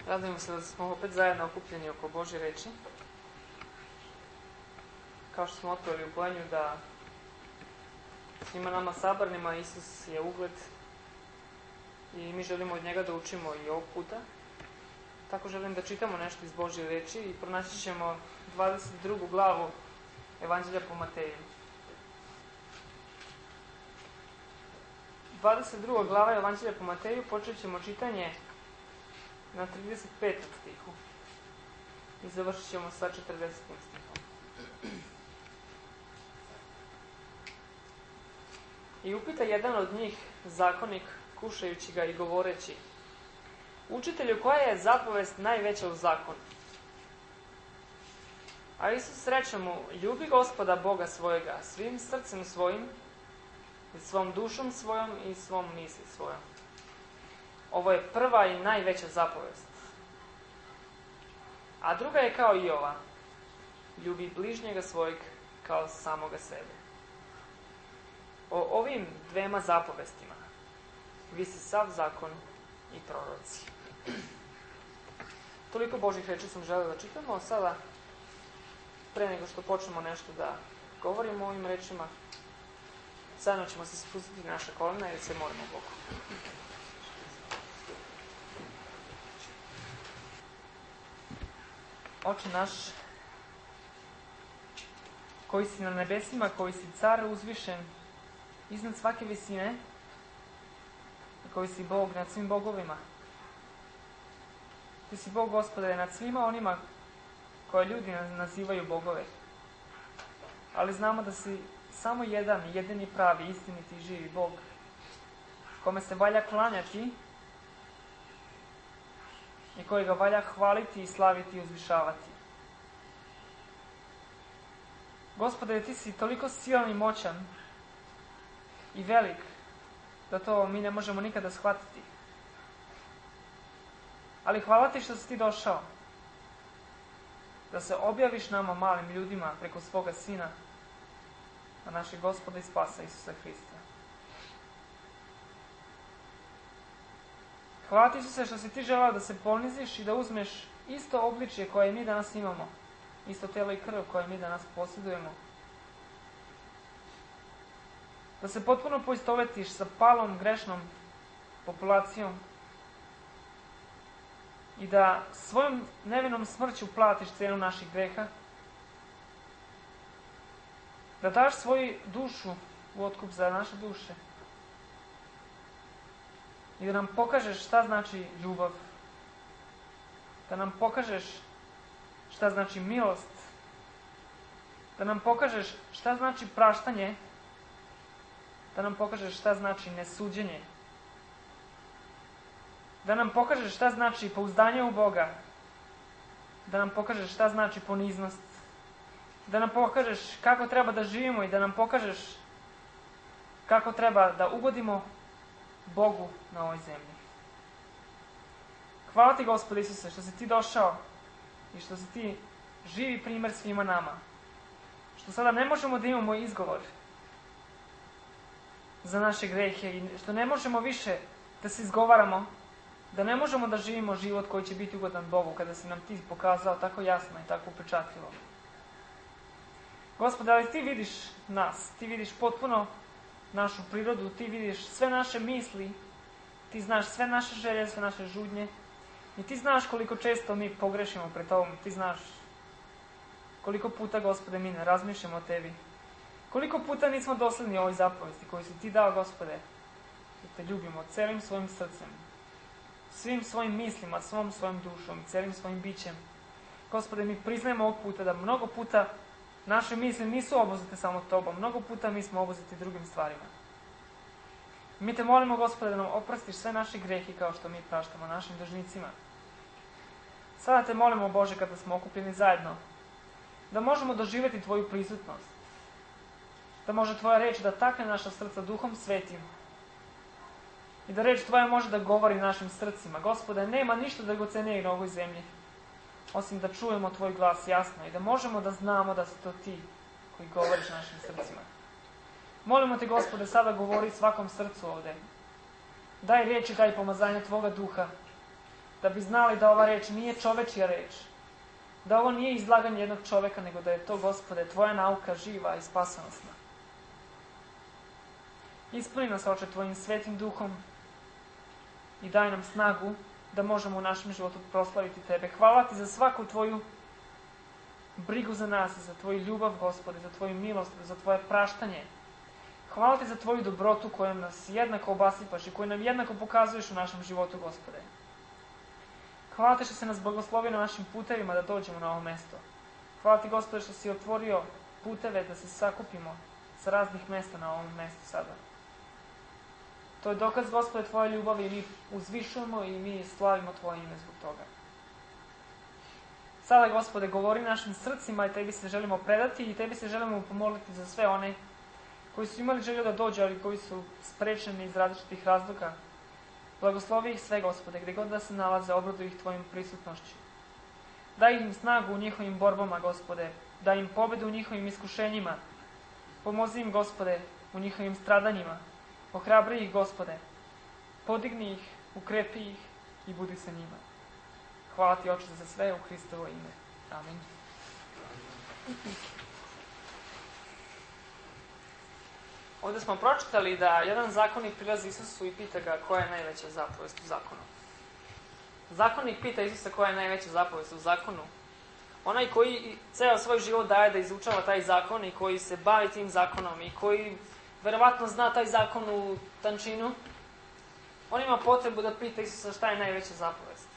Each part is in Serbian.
Radujemo se da smo opet zajedno okupljeni oko Božje reči. Kao što smo otvorili u pojenju da svima nama sabarnima Isus je ugled i mi želimo od njega da učimo i ovog puta. Tako želim da čitamo nešto iz Božje reči i pronaći ćemo 22. glavu Evanđelja po Mateju. 22. glava Evanđelja po Mateju počet ćemo čitanje na 35. stihu i završit ćemo sa 40. stihom. I upita jedan od njih, zakonik, kušajući ga i govoreći: Učitelju, koja je zapovest najveća u zakonu? A Isus reče mu: Ljubi Gospoda Boga svojega svim srcem svojim, i svom dušom svojom i svom misli svojom. Ovo je prva i najveća zapovest. A druga je kao i ova: ljubi bližnjega svojeg kao samoga sebe. O ovim dvema zapovestima visi sav zakon i proroci. Toliko Božjih reči sam želeo da čitamo. Sada, pre nego što počnemo nešto da govorimo o ovim rečima, zajedno ćemo se spustiti naša kolena i se molimo Bogu. Oče naš, koji si na nebesima, koji si car uzvišen iznad svake visine, i koji si Bog nad svim bogovima. Ti si Bog, Gospode, nad svima onima koje ljudi nazivaju bogove. Ali znamo da si samo jedan, jedini pravi, istiniti i živi Bog, kome se valja klanjati i kojega valja hvaliti i slaviti i uzvišavati. Gospode, ti si toliko silan i moćan i velik da to mi ne možemo nikada shvatiti. Ali hvala ti što si ti došao da se objaviš nama, malim ljudima, preko svoga Sina, a našeg Gospoda i Spasa Isusa Hrista. Hvala ti, Isuse, što si ti želao da se poniziš i da uzmeš isto obličje koje mi danas imamo, isto telo i krv koje mi danas posjedujemo. Da se potpuno poistovetiš sa palom, grešnom populacijom i da svojom nevinom smrću platiš cenu naših greha, da daš svoju dušu u otkup za naše duše i da nam pokažeš šta znači ljubav, da nam pokažeš šta znači milost, da nam pokažeš šta znači praštanje, da nam pokažeš šta znači nesuđenje, da nam pokažeš šta znači pouzdanje u Boga, da nam pokažeš šta znači poniznost, da nam pokažeš kako treba da živimo i da nam pokažeš kako treba da ugodimo Bogu na ovoj zemlji. Hvala ti, Gospode Isuse, što si ti došao i što si ti živi primer svima nama. Što sada ne možemo da imamo izgovor za naše grehe i što ne možemo više da se izgovaramo, da ne možemo da živimo život koji će biti ugodan Bogu kada si nam ti pokazao tako jasno i tako upečatljivo. Gospode, ali ti vidiš nas, ti vidiš potpuno našu prirodu, ti vidiš sve naše misli, ti znaš sve naše želje, sve naše žudnje i ti znaš koliko često mi pogrešimo pred tobom, ti znaš koliko puta, Gospode, mi ne razmišljamo o tebi, koliko puta nismo dosledni ovoj zapovesti koju si ti dao, Gospode, da te ljubimo celim svojim srcem, svim svojim mislima, svom svojim dušom, celim svojim bićem. Gospode, mi priznajemo ovog puta da mnogo puta naše misli nisu obuzete samo tobom, mnogo puta mi smo obuzeti drugim stvarima. Mi te molimo, Gospode, da nam oprostiš sve naše grehe kao što mi praštamo našim dužnicima. Sada te molimo, Bože, kada smo okupljeni zajedno, da možemo doživjeti tvoju prisutnost, da može tvoja reč da takne naša srca Duhom Svetim i da reč tvoja može da govori našim srcima. Gospode, nema ništa dragocenijeg na ovoj zemlji, osim da čujemo tvoj glas jasno i da možemo da znamo da si to ti koji govoriš našim srcima. Molimo te, Gospode, sada govori svakom srcu ovde. Daj riječi, daj pomazanje tvoga duha da bi znali da ova reč nije čovečja reč, da ovo nije izlaganje jednog čoveka, nego da je to, Gospode, tvoja nauka živa i spasonosna. Ispuni nas, Oče, tvojim svetim duhom i daj nam snagu da možemo u našem životu proslaviti tebe. Hvala ti za svaku tvoju brigu za nas, za tvoju ljubav, Gospode, za tvoju milost, za tvoje praštanje. Hvala ti za tvoju dobrotu kojom nas jednako obasipaš i koju nam jednako pokazuješ u našem životu, Gospode. Hvala ti što se nas blagoslovio na našim putevima da dođemo na ovo mesto. Hvala ti, Gospode, što si otvorio puteve da se sakupimo sa raznih mesta na ovom mestu sada. To je dokaz, Gospode, tvoje ljubavi i mi uzvišujemo i mi slavimo tvoje ime zbog toga. Sada, Gospode, govori našim srcima i tebi se želimo predati i tebi se želimo pomoliti za sve one koji su imali želju da dođu, ali koji su sprečeni iz različitih razloga. Blagoslovi ih sve, Gospode, gdje god da se nalaze, obraduj ih tvojim prisutnošću. Daj im snagu u njihovim borbama, Gospode, daj im pobedu u njihovim iskušenjima. Pomozi im, Gospode, u njihovim stradanjima. Ohrabri ih, Gospode, podigni ih, ukrepi ih i budi sa njima. Hvala ti, Oče, za sve u Hristovo ime. Amin. Ovdje smo pročitali da jedan zakonik prilazi Isusu i pita ga koja je najveća zapovest u zakonu. Zakonik pita Isusa koja je najveća zapovest u zakonu. Onaj koji ceo svoj život daje da izučava taj zakon i koji se bavi tim zakonom i koji verovatno zna taj zakon u tančinu, on ima potrebu da pita Isusa šta je najveća zapovest.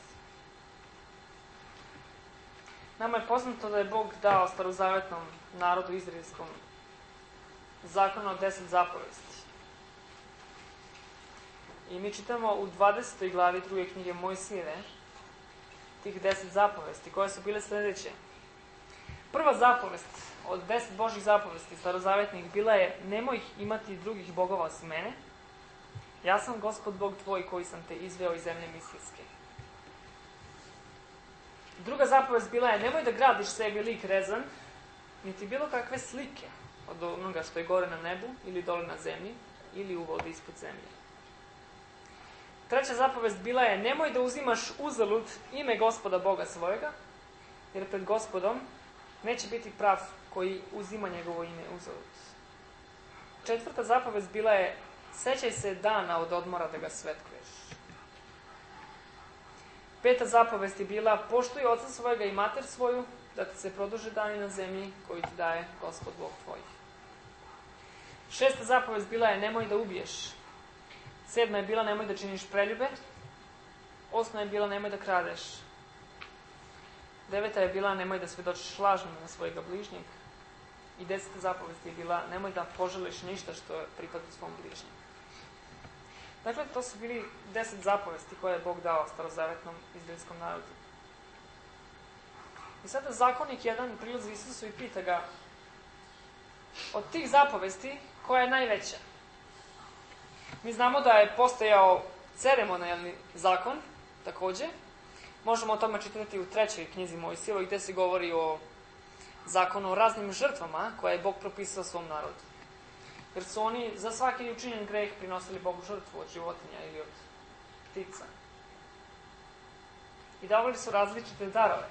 Nama je poznato da je Bog dao starozavetnom narodu izraelskom zakon od 10 zapovesti. I mi čitamo u 20. glavi 2. knjige Mojsijeve tih 10 zapovesti, koje su bile sljedeće. Prva zapovest od 10 Božih zapovesti starozavetnih bila je: nemoj imati drugih bogova osim mene. Ja sam Gospod Bog tvoj koji sam te izveo iz zemlje Misrijske. Druga zapovest bila je: nemoj da gradiš sebi lik rezan, niti bilo kakve slike od onoga što je gore na nebu ili dole na zemlji ili u vodi ispod zemlje. Treća zapovest bila je: nemoj da uzimaš uzalud ime Gospoda Boga svojega, jer pred Gospodom neće biti prav koji uzima njegovo ime uzalud. Četvrta zapovest bila je: sećaj se dana od odmora da ga svetkuješ. Peta zapovest je bila: poštuj oca svojega i mater svoju, da ti se produže dani na zemlji koju ti daje Gospod Bog tvoj. Šesta zapovest bila je: nemoj da ubiješ. Sedma je bila: nemoj da činiš preljube. Osma je bila: nemoj da kradeš. Deveta je bila: nemoj da svedočiš lažno na svojega bližnjeg. I 10. zapovest je bila: nemoj da poželiš ništa što pripada svom bližnjem. Dakle, to su bili 10 zapovesti koje je Bog dao starozavetnom izraelskom narodu. I sada zakonik jedan prilazi Isusu i pita ga: od tih zapovesti, koja je najveća? Mi znamo da je postojao ceremonijalni zakon, takođe. Možemo o tome čitati u 3. knjizi Mojsijevoj, gde se govori o zakonu o raznim žrtvama koje je Bog propisao svom narodu. Jer su oni za svaki učinjen greh prinosili Bogu žrtvu od životinja ili od ptica. I davali su različite darove.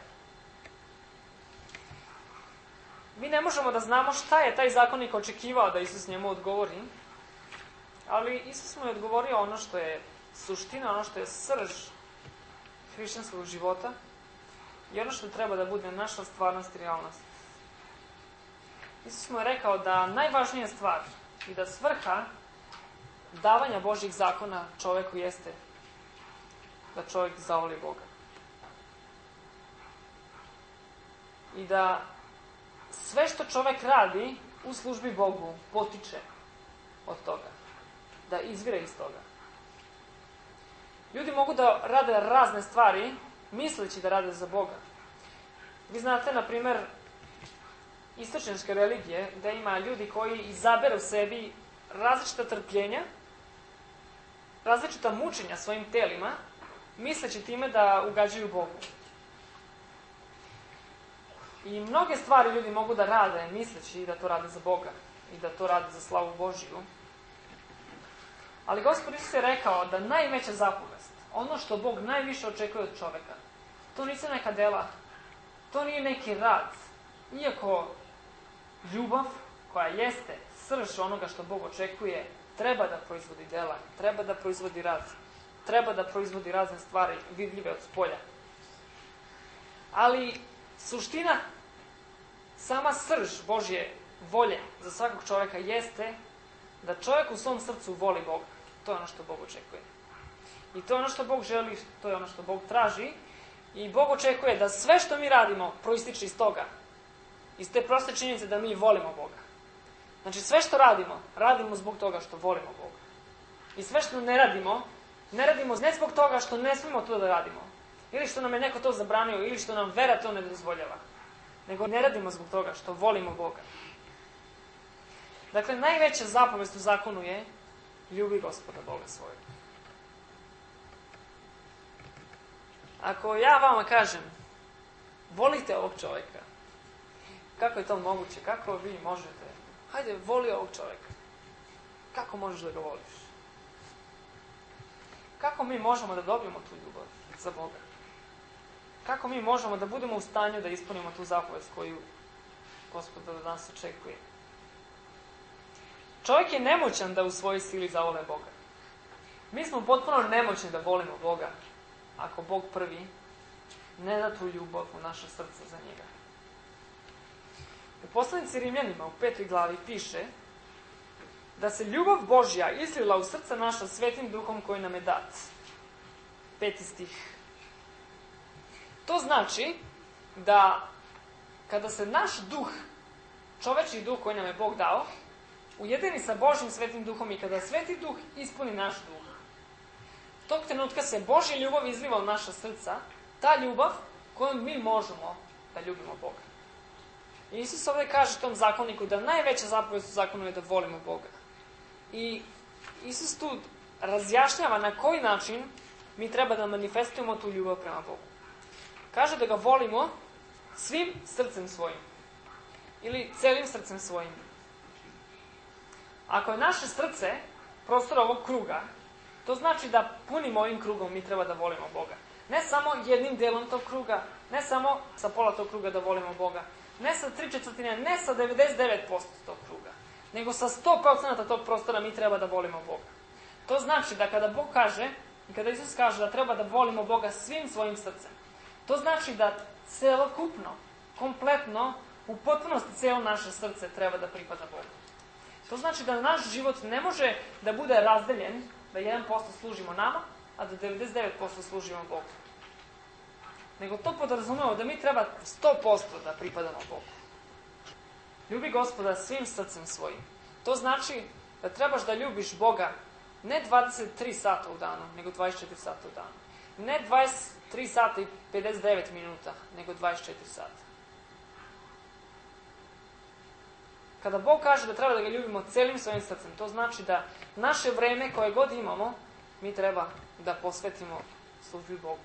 Mi ne možemo da znamo šta je taj zakonik očekivao da Isus njemu odgovori, ali Isus mu je odgovorio ono što je suština, ono što je srž hrišćanskog života i ono što treba da bude naša stvarnost i realnost. Isus mu je rekao da najvažnija stvar i da svrha davanja Božjih zakona čoveku jeste da čovjek zavoli Boga. I da sve što čovjek radi u službi Bogu potiče od toga. Da izvire iz toga. Ljudi mogu da rade razne stvari misleći da rade za Boga. Vi znate, na primer, istočnjačke religije, da ima ljudi koji izaberu sebi različita trpljenja, različita mučenja svojim telima, misleći time da ugađaju Bogu. I mnoge stvari ljudi mogu da rade misleći da to rade za Boga i da to rade za slavu Božiju. Ali Gospod Isus je rekao da najveća zapovest ono što Bog najviše očekuje od čoveka, to nisu neka dela, to nije neki rad. Iako ljubav, koja jeste srž onoga što Bog očekuje, treba da proizvodi dela, treba da proizvodi rad, treba da proizvodi razne stvari vidljive od spolja. Ali suština, sama srž Božje volje za svakog čoveka jeste da čovjek u svom srcu voli Boga. To je ono što Bog očekuje. I to je ono što Bog želi, to je ono što Bog traži. I Bog očekuje da sve što mi radimo proističe iz toga. Iz te proste činjenice da mi volimo Boga. Znači sve što radimo, radimo zbog toga što volimo Boga. I sve što ne radimo ne zbog toga što ne smijemo to da radimo. Ili što nam je neko to zabranio, ili što nam vera to ne dozvoljava. Nego ne radimo zbog toga što volimo Boga. Dakle, najveća zapovest u zakonu je ljubi Gospoda Boga svojeg. Ako ja vama kažem, volite ovog čovjeka, kako je to moguće? Kako vi možete? Hajde, voli ovog čovjeka. Kako možeš da ga voliš? Kako mi možemo da dobijemo tu ljubav za Boga? Kako mi možemo da budemo u stanju da ispunimo tu zapovest koju Gospod od nas očekuje? Čovjek je nemoćan da u svojoj sili zavole Boga. Mi smo potpuno nemoćni da volimo Boga, ako Bog prvi ne da tu ljubav u naše srce za njega. U poslanici Rimljanima u 5. glavi piše da se ljubav Božja izlila u srce naša svetim duhom koji nam je dat. 5. stih. To znači da kada se naš duh, čovečji duh koji nam je Bog dao, ujedini sa Božjim svetim duhom i kada sveti duh ispuni naš duh, tog trenutka se Božja ljubav izliva u naša srca, ta ljubav kojom mi možemo da ljubimo Boga. I Isus ovdje kaže tom zakoniku da najveća zapovest u zakonu je da volimo Boga. I Isus tu razjašnjava na koji način mi treba da manifestujemo tu ljubav prema Bogu. Kaže da ga volimo svim srcem svojim. Ili celim srcem svojim. Ako je naše srce prostor ovog kruga, to znači da punim ovim krugom mi treba da volimo Boga. Ne samo jednim delom tog kruga, ne samo sa pola tog kruga da volimo Boga, ne sa 3/4, ne sa 99% tog kruga, nego sa 100% tog prostora mi treba da volimo Boga. To znači da kada Bog kaže, i kada Isus kaže da treba da volimo Boga svim svojim srcem, to znači da celokupno, kompletno, u potpunosti celo naše srce treba da pripada Bogu. To znači da naš život ne može da bude razdeljen, da 1% služimo nama, a da 99% služimo Bogu. Nego to podrazumeva da mi treba 100% da pripadamo Bogu. Ljubi Gospoda svim srcem svojim. To znači da trebaš da ljubiš Boga ne 23 sata u danu, nego 24 sata u danu. Ne 23 sata i 59 minuta, nego 24 sata. Kada Bog kaže da treba da ga ljubimo celim svojim srcem, to znači da naše vreme koje god imamo, mi treba da posvetimo službi Bogu.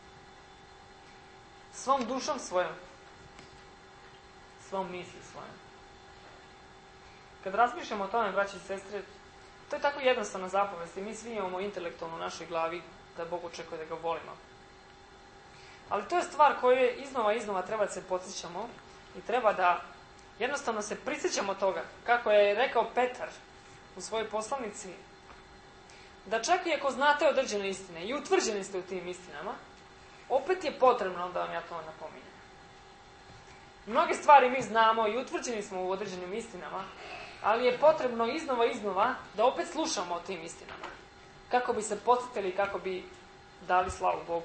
Svom dušom svojom, svom misli svojom. Kad razmišljamo o tome, braći i sestre, to je tako jednostavna zapovest i mi svi imamo intelektualno u našoj glavi da Bog očekuje da ga volimo. Ali to je stvar koju iznova treba da se podsjećamo i treba da jednostavno se prisjećamo toga, kako je rekao Petar u svojoj poslanici, da čak i ako znate određene istine i utvrđeni ste u tim istinama, opet je potrebno da vam ja to napominjem. Mnoge stvari mi znamo i utvrđeni smo u određenim istinama, ali je potrebno iznova da opet slušamo o tim istinama, kako bi se podsjetili i kako bi dali slavu Bogu.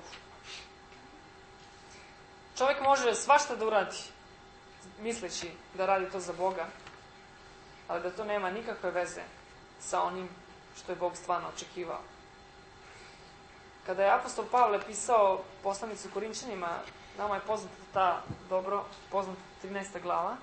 Čovjek može svašta da uradi, misleći da radi to za Boga, ali da to nema nikakve veze sa onim što je Bog stvarno očekivao. Kada je apostol Pavle pisao poslanicu Korinčanima, nama je poznata ta dobro poznata 13. glava,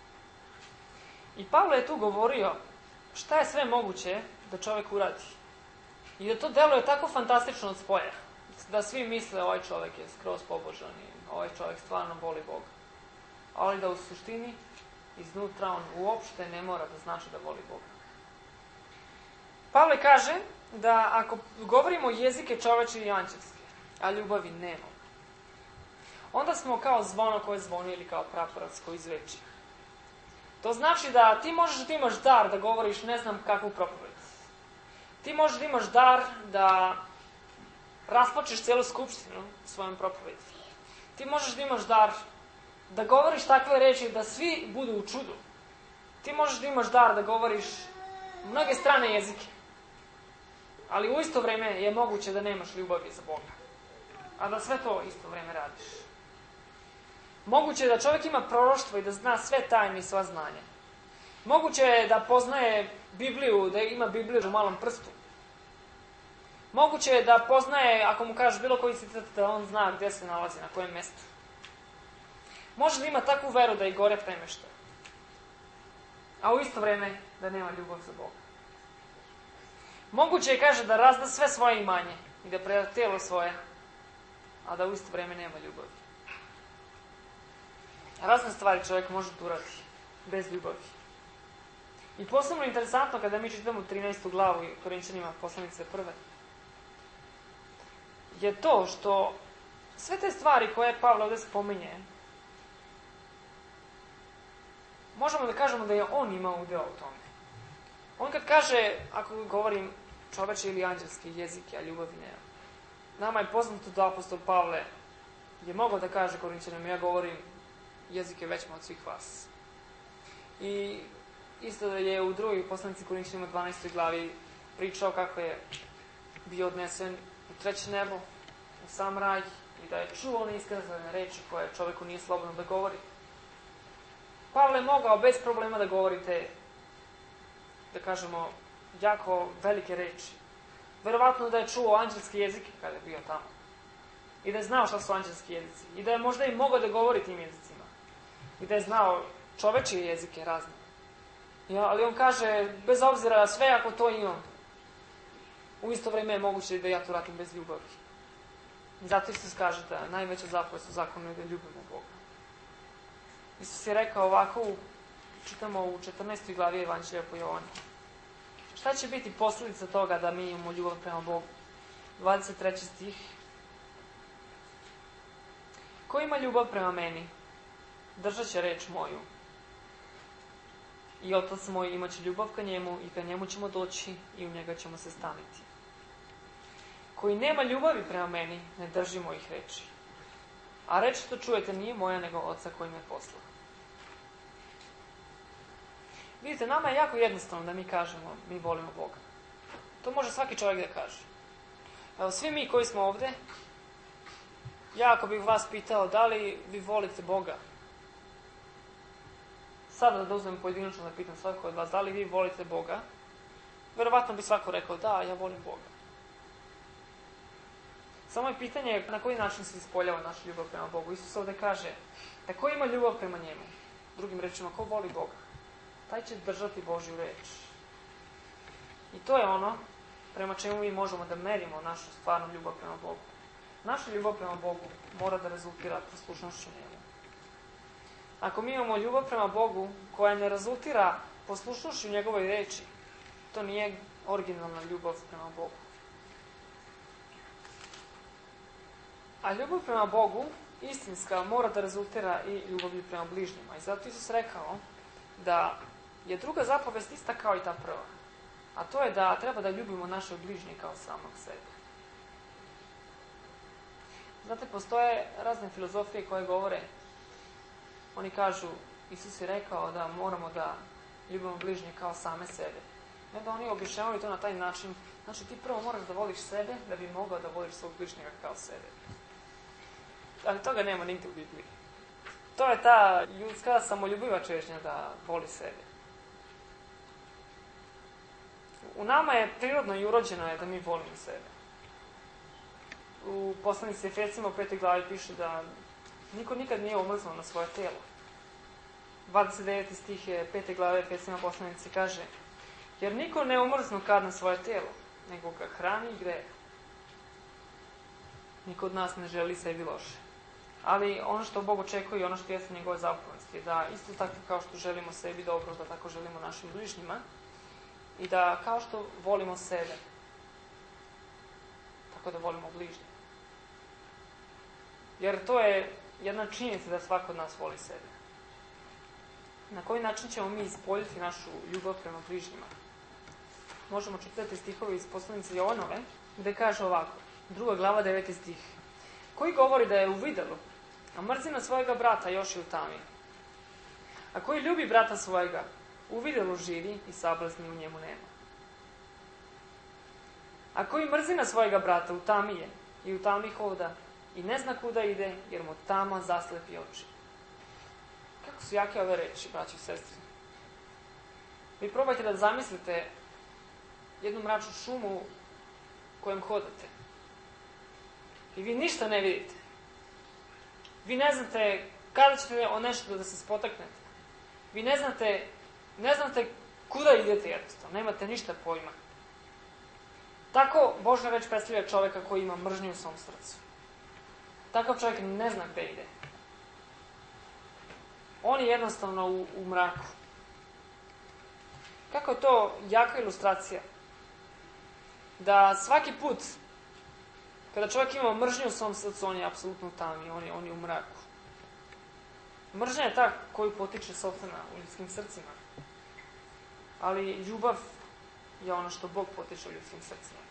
i Pavle je tu govorio šta je sve moguće da čovjek uradi. I da to deluje tako fantastično od spolja, da svi misle ovaj čovjek je skroz pobožan i ovaj čovjek stvarno voli Boga. Ali da u suštini, iznutra on uopšte ne mora da znači da voli Boga. Pavle kaže da ako govorimo jezike čovečje i anđelske, a ljubavi nema, onda smo kao zvono koje zvoni ili kao praporac koji zveči. To znači da ti možeš da imaš dar da govoriš ne znam kakvu propoved. Ti možeš da imaš dar da rasplačeš celu skupštinu svojom propovedi. Ti možeš da imaš dar da govoriš takve reči da svi budu u čudu. Ti možeš da imaš dar da govoriš mnoge strane jezike. Ali u isto vreme je moguće da nemaš ljubavi za Boga. A da sve to isto vreme radiš. Moguće je da čovjek ima proroštvo i da zna sve tajne i sva znanja. Moguće je da poznaje Bibliju, da ima Bibliju u malom prstu. Moguće je da poznaje, ako mu kažeš bilo koji citat, da on zna gdje se nalazi, na kojem mjestu. Može da ima takvu veru da i gore premešta. A u isto vreme da nema ljubav za Boga. Moguće je, kaže, da razda sve svoje imanje i da preda tijelo svoje, a da u isto vreme nema ljubavi. Razne stvari čovjek može da uradi bez ljubavi. I posebno interesantno kada mi čitamo 13. glavu i Korinćanima poslanice 1. je to što sve te stvari koje Pavle ovdje spominje, možemo da kažemo da je on imao udeo u tome. On kad kaže, ako govorim čovečje ili anđelski jezike, a ljubavi nema. Nama je poznato da apostol Pavle je mogao da kaže Korinćanima, ja govorim jezike većima od svih vas. I isto da je u drugoj poslanici Korinćanima 12. glavi pričao kako je bio odnesen u treće nebo, u sam raj, i da je čuo neiskazane reči koje čovjeku nije slobodno da govori. Pavle je mogao bez problema da govori te, da kažemo, jako velike reči. Verovatno da je čuo anđelske jezike kada je bio tamo. I da je znao šta su anđelski jezici. I da je možda i mogao da govori tim jezicima. I da je znao čovečije jezike razne. Ja, ali on kaže, bez obzira sve ako to imam, u isto vrijeme je moguće da ja to radim bez ljubavi. I zato Isus kaže da najveća zapovest u zakonu je da ljubimo Boga. Isus je rekao ovako, čitamo u 14. glavi Evanđelja po Jovanu. Šta će biti posljedica toga da mi imamo ljubav prema Bogu? 23. stih. Ko ima ljubav prema meni, držat će reč moju. I Otac moj imat će ljubav ka njemu i ka njemu ćemo doći i u njega ćemo se staniti. Koji nema ljubavi prema meni, ne drži mojih reči. A reč što čujete nije moja, nego Oca koji me poslao. Vidite, nama je jako jednostavno da mi kažemo, mi volimo Boga. To može svaki čovjek da kaže. Evo, svi mi koji smo ovdje, ja ako bih vas pitao da li vi volite Boga, sada da uzmem pojedinačno da pitam svako od vas, da li vi volite Boga, verovatno bi svako rekao, da, ja volim Boga. Samo je pitanje na koji način se ispoljava naša ljubav prema Bogu. Isus ovdje kaže da ko ima ljubav prema njemu, drugim rečima, ko voli Boga, taj će držati Božju reč. I to je ono prema čemu mi možemo da merimo našu stvarnu ljubav prema Bogu. Naša ljubav prema Bogu mora da rezultira poslušnošću njemu. Ako mi imamo ljubav prema Bogu koja ne rezultira poslušnošću njegovoj reči, to nije originalna ljubav prema Bogu. A ljubav prema Bogu, istinska, mora da rezultira i ljubavlju prema bližnjima. I zato Isus rekao da je druga zapovest ista kao i ta prva. A to je da treba da ljubimo naše bližnje kao samog sebe. Znate, postoje razne filozofije koje govore, oni kažu, Isus je rekao da moramo da ljubimo bližnje kao same sebe. I onda oni objašnjavaju to na taj način, znači ti prvo moraš da voliš sebe da bi mogao da voliš svog bližnjega kao sebe. Ali toga nema nigde u Bibliji. To je ta ljudska samoljubiva čežnja da voli sebe. U nama je prirodno i urođeno je da mi volimo sebe. U poslanici Efesima u 5. glavi piše da niko nikad nije omrznuo na svoje tijelo. 29. stih je 5. glave Efesima poslanici kaže: jer niko ne omrznu kad na svoje tijelo, nego ga hrani i greje. Niko od nas ne želi sebi loše. Ali ono što Bog očekuje i ono što jeste njegove zapovesti je da isto tako kao što želimo sebi dobro, da tako želimo našim bližnjima i da kao što volimo sebe, kako da volimo bližnje. Jer to je jedna činjenica da svako od nas voli sebe. Na koji način ćemo mi ispoljiti našu ljubav prema bližnjima? Možemo čitati stihovi iz poslanice Jovanove, gde kaže ovako, 2. glava 9. stih. Koji govori da je u videlu, a mrzi na svojega brata još je u tami. A koji ljubi brata svojega, u videlu živi i sablazni u njemu nema. A koji mrzi na svojega brata, u tami je i u tami hoda i ne zna kuda ide, jer mu tama zaslepi oči. Kako su jake ove reči, braći i sestri? Vi probajte da zamislite jednu mračnu šumu kojem hodate. I vi ništa ne vidite. Vi ne znate kada ćete o nešto da se spotaknete. Vi ne znate kuda idete jednostavno. Nemate ništa pojma. Tako Božja reč predstavlja čoveka koji ima mržnju u svom srcu. Takav čovjek ne zna gde ide. On je jednostavno u mraku. Kako je to jaka ilustracija? Da svaki put kada čovjek ima mržnju u svom srcu, on je apsolutno u tami, on je u mraku. Mržnja je ta koju potiče sopstvena u ljudskim srcima. Ali ljubav je ono što Bog potiče u ljudskim srcima.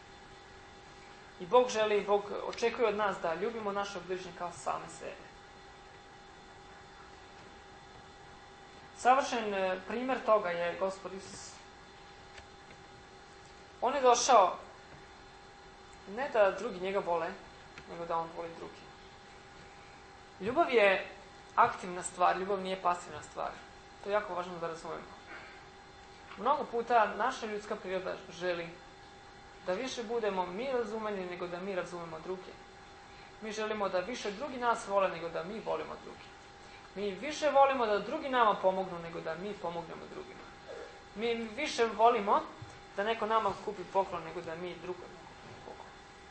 I Bog želi, Bog očekuje od nas da ljubimo našeg bližnje kao same sebe. Savršen primjer toga je Gospod Isus. On je došao ne da drugi njega vole, nego da on voli drugi. Ljubav je aktivna stvar, ljubav nije pasivna stvar. To je jako važno da razumemo. Mnogo puta naša ljudska priroda želi da više budemo mi razumeni nego da mi razumemo druge. Mi želimo da više drugi nas vole nego da mi volimo drugi. Mi više volimo da drugi nama pomognu nego da mi pomognemo drugima. Mi više volimo da neko nama kupi poklon nego da mi drugom kupimo poklon.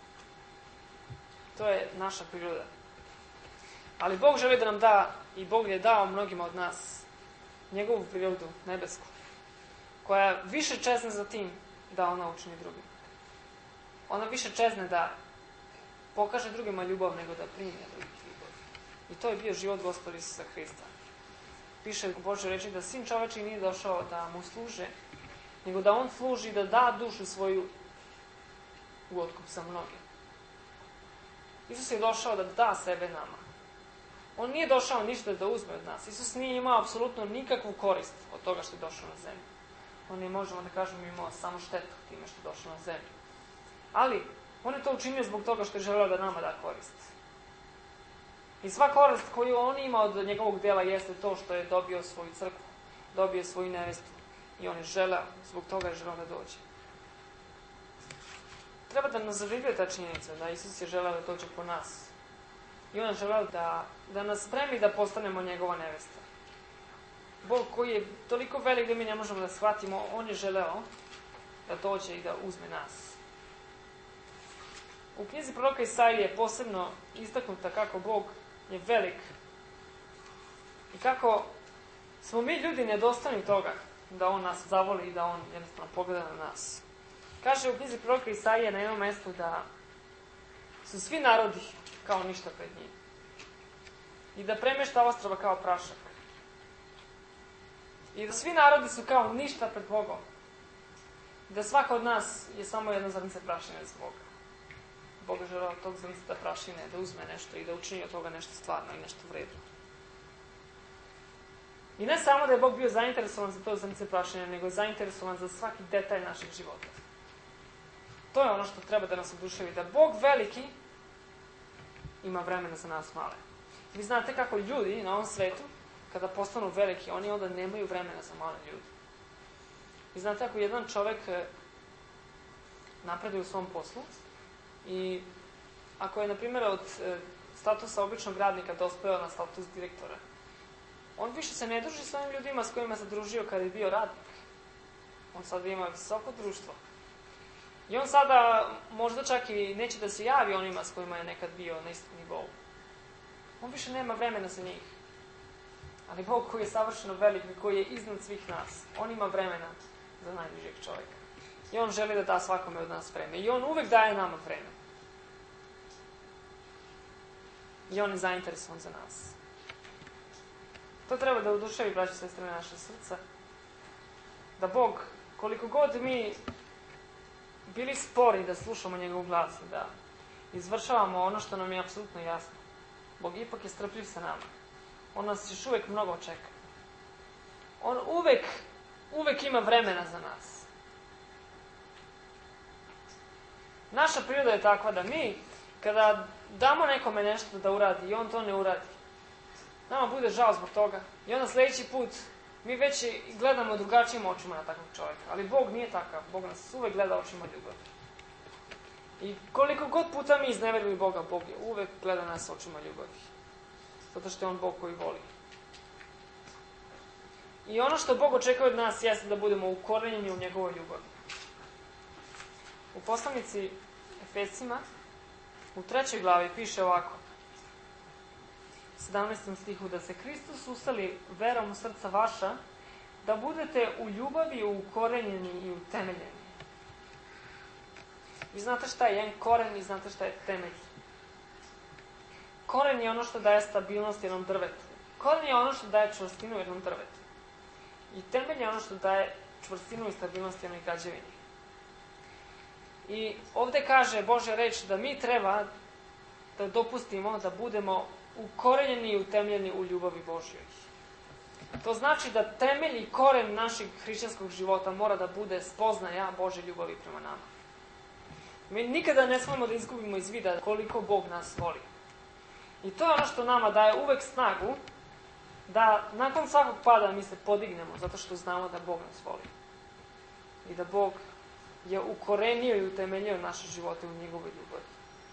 To je naša priroda. Ali Bog želi da nam da, i Bog je dao mnogima od nas, njegovu prirodu, nebesku, koja više čezne za tim da ona učini drugim. Ona više čezne da pokaže drugima ljubav nego da primi drugih ljubav. I to je bio život Gospoda Isusa Hrista. Piše u Božoj reči da Sin čoveči nije došao da mu služe, nego da on služi da da dušu svoju u otkup za mnoge. Isus je došao da da sebe nama. On nije došao ništa da uzme od nas. Isus nije imao apsolutno nikakvu korist od toga što je došao na zemlju. On je, možemo da kažemo, imao samo štetu time što je došao na zemlju. Ali, on je to učinio zbog toga što je želeo da nama da korist. I sva korist koju on ima od njegovog dela jeste to što je dobio svoju crkvu, dobio svoju nevestu. I on je želeo, zbog toga je želeo da dođe. Treba da nas zaživio ta činjenica da Isus je želeo da dođe po nas. I on je želeo da nas spremi da postanemo njegova nevesta. Bog koji je toliko velik da mi ne možemo da shvatimo, on je želeo da dođe i da uzme nas. U knjizi proroka Isaije je posebno istaknuta kako Bog je velik i kako smo mi ljudi nedostojni toga da on nas zavoli i da on jednostavno pogleda na nas. Kaže u knjizi proroka Isaije na jednom mjestu da su svi narodi kao ništa pred njim i da premešta ostrva kao prašak. I da svi narodi su kao ništa pred Bogom. Da svaka od nas je samo jedna zrnce prašine za Boga. Bog je želeo tog zrnceta prašine da uzme nešto i da učini od toga nešto stvarno i nešto vredno. I ne samo da je Bog bio zainteresovan za to zrnce prašine, nego je zainteresovan za svaki detalj našeg života. To je ono što treba da nas oduševi, da Bog veliki ima vremena za nas male. Vi znate kako ljudi na ovom svetu, kada postanu veliki, oni onda nemaju vremena za male ljudi. Vi znate ako jedan čovek napreduje u svom poslu i ako je, na primjer, od statusa običnog radnika dospeo na status direktora, on više se ne druži s ovim ljudima s kojima se družio kada je bio radnik. On sada ima visoko društvo. I on sada možda čak i neće da se javi onima s kojima je nekad bio na istom nivou. On više nema vremena za njih. Ali Bog koji je savršeno velik i koji je iznad svih nas, on ima vremena za najbližeg čovjeka. I on želi da da svakome od nas vreme. I on uvek daje nama vreme. I on je zainteresovan za nas. To treba da oduševi, braći i sestre, naše srca. Da Bog, koliko god mi bili spori da slušamo njegov glas i da izvršavamo ono što nam je apsolutno jasno, Bog ipak je strpljiv sa nama. On nas još uvek mnogo čeka. On uvek ima vremena za nas. Naša priroda je takva da mi, kada damo nekome nešto da uradi i on to ne uradi, nama bude žao zbog toga. I onda sljedeći put mi već gledamo drugačijim očima na takvog čovjeka. Ali Bog nije takav. Bog nas uvek gleda očima ljubavi. I koliko god puta mi izneverili Boga, Bog je uvek gleda nas očima ljubavi. Zato što je on Bog koji voli. I ono što Bog očekuje od nas jeste da budemo ukorenjeni u njegovoj ljubavi. U poslanici Efescima, u 3. glavi piše ovako, 17. stihu, da se Hristos usali verom u srca vaša, da budete u ljubavi ukorenjeni i utemeljeni. Vi znate šta je jedan koren i znate šta je temelj. Koren je ono što daje stabilnost jednom drvetu. Koren je ono što daje čvrstinu jednom drvetu. I temelj je ono što daje čvrstinu i stabilnost jednoj građevini. I ovde kaže Božja reč da mi treba da dopustimo da budemo ukorenjeni i utemljeni u ljubavi Božjoj. To znači da temelj i koren našeg hrišćanskog života mora da bude spoznaja Božje ljubavi prema nama. Mi nikada ne smemo da izgubimo iz vida koliko Bog nas voli. I to je ono što nama daje uvek snagu da nakon svakog pada mi se podignemo, zato što znamo da Bog nas voli. I da Bog je ukorenio i utemeljio naše živote u njegovoj ljubavi.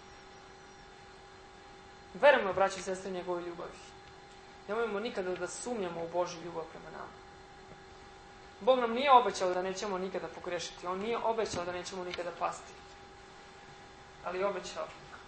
Verujemo, braći i sestre, njegovoj ljubavi. Nemojmo nikada da sumnjamo u Božju ljubav prema nama. Bog nam nije obećao da nećemo nikada pogrešiti. On nije obećao da nećemo nikada pasti. Ali je obećao.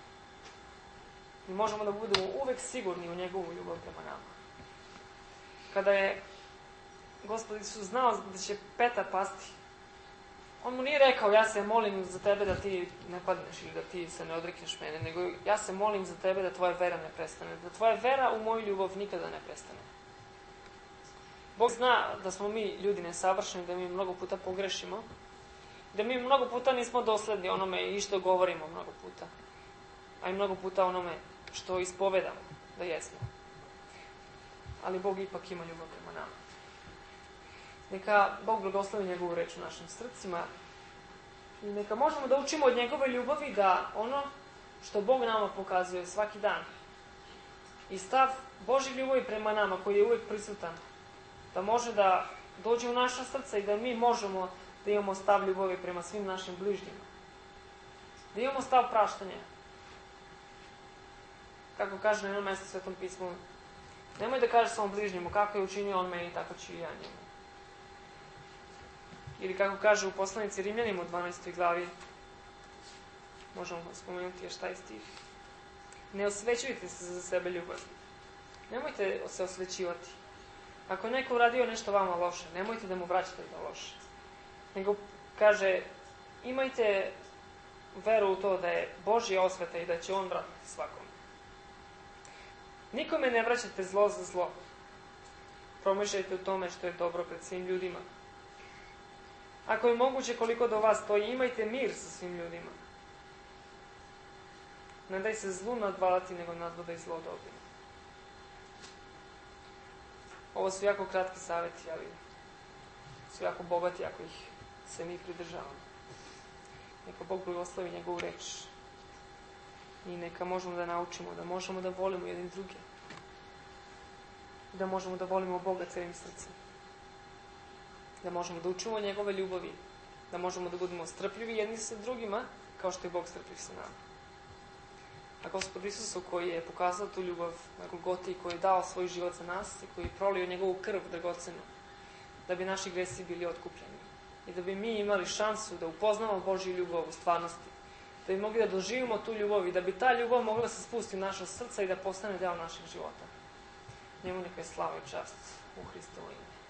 I možemo da budemo uvek sigurni u njegovu ljubav prema nama. Kada je Gospod Isus znao da će Petar pasti, on mu nije rekao, ja se molim za tebe da ti ne padneš ili da ti se ne odrekneš mene, nego ja se molim za tebe da tvoja vera ne prestane, da tvoja vera u moju ljubav nikada ne prestane. Bog zna da smo mi ljudi nesavršeni, da mi mnogo puta pogrešimo, da mi mnogo puta nismo dosledni onome i što govorimo mnogo puta, a i mnogo puta onome što ispovedamo da jesmo. Ali Bog ipak ima ljubav prema nama. Neka Bog blagoslovi njegovu reč u našim srcima i neka možemo da učimo od njegove ljubavi da ono što Bog nama pokazuje svaki dan i stav Božje ljubavi prema nama koji je uvek prisutan, da može da dođe u naša srca i da mi možemo da imamo stav ljubavi prema svim našim bližnjima. Da imamo stav praštanja. Kako kaže na jednom mjestu u Svetom pismu, nemoj da kažeš svom bližnjemu kako je učinio on meni, tako ću i ja njemu. Ili kako kaže u poslanici Rimljanima u 12. glavi, možemo spomenuti još taj stih. Ne osvećujte se za sebe ljubav. Nemojte se osvećivati. Ako je neko uradio nešto vama loše, nemojte da mu vraćate to loše. Nego kaže, imajte veru u to da je Božja osveta i da će on vratiti svakom. Nikome ne vraćate zlo za zlo. Promišljajte u tome što je dobro pred svim ljudima. Ako je moguće koliko do vas stoji, imajte mir sa svim ljudima. Ne daj se zlu nadvladati, nego nadvladaj zlo dobrim. Ovo su jako kratki savjeti, ali su jako bogati ako ih se mi pridržavamo. Neka Bog blagoslovi njegovu reč. I neka možemo da naučimo, da možemo da volimo jedni druge. Da možemo da volimo Boga celim srcem. Da možemo da učimo njegove ljubavi. Da možemo da budemo strpljivi jedni sa drugima, kao što je Bog strpljiv sa nama. A Gospod Isusu koji je pokazao tu ljubav na Golgoti i koji je dao svoj život za nas i koji je prolio njegovu krv dragocenu, da bi naši gresi bili otkupljeni. I da bi mi imali šansu da upoznamo Božju ljubav u stvarnosti. Da bi mogli da doživimo tu ljubav i da bi ta ljubav mogla se spustiti u naša srca i da postane deo našeg života. Njemu neka je slava i čast u Hristovo ime.